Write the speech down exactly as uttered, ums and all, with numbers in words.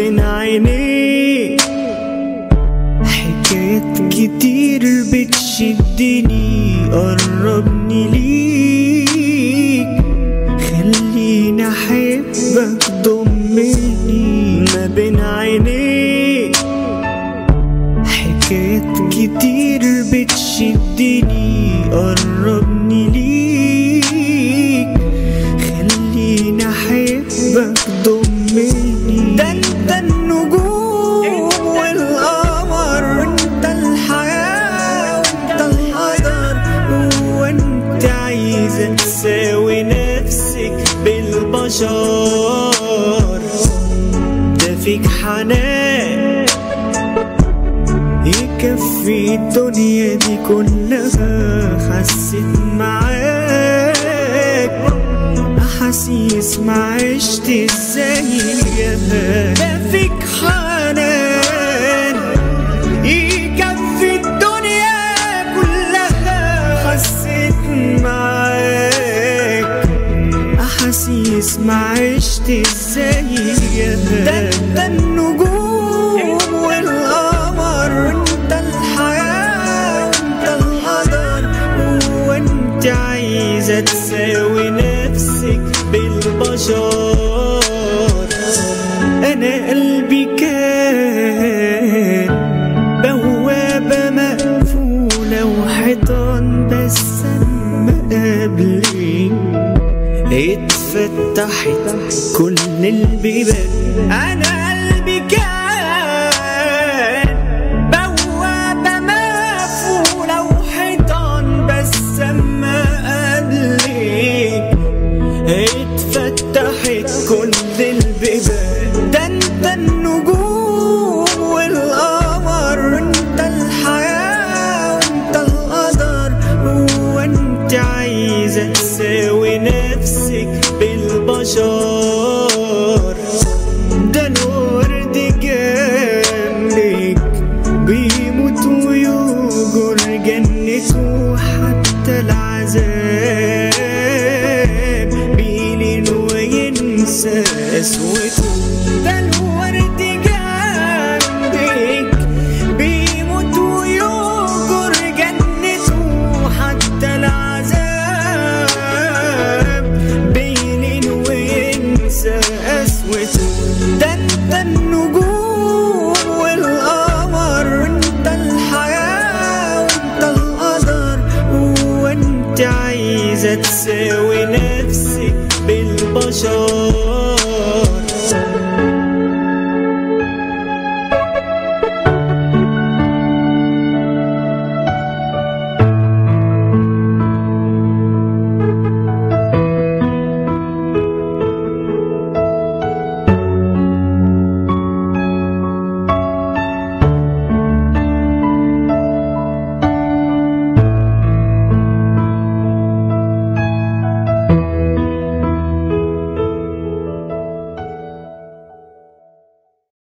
بين عينيك حكايات كتير بتشدني، قربني ليك خليني احبك ضمني. ما بين عينيك حكايات كتير بتشدني، قربني ليك خليني احبك ضمني. ده انت النجوم والقمر، وانت الحياة وانت القدر، وانت عايزة تساوي نفسك بالبشر. ده فيك حنان يكفي الدنيا دي كلها. حسيت معاك أحاسيس ما عشت زيها. ده فيك حنان يكفي الدنيا كلها. حسيت معاك أحاسيس ما عشت زيها. ده انت النجوم والقمر، وانت الحياة وانت القدر، وانت عايزة تساوي نفسك بالبشر. انا قلبي كان بوابة مقفولة وحيطان، بس اما قبلي اتفتحت كل البيبان. انا قلبي كان بوابة مقفولة وحيطان، بس اما قبلك اتفتحت كل البيبان. ده انت النجوم والقمر، وانت الحياة وانت القدر، وانت عايزة تساوي نفسك بالبشر. ده الورد جنبك بيموت ويهجر جنته، حتى العذاب بيلين وينسى قسوته. ده الورد جنبك بيموت ويهجر جنته، حتى العذاب بيلين وينسى قسوته. ده انت النجوم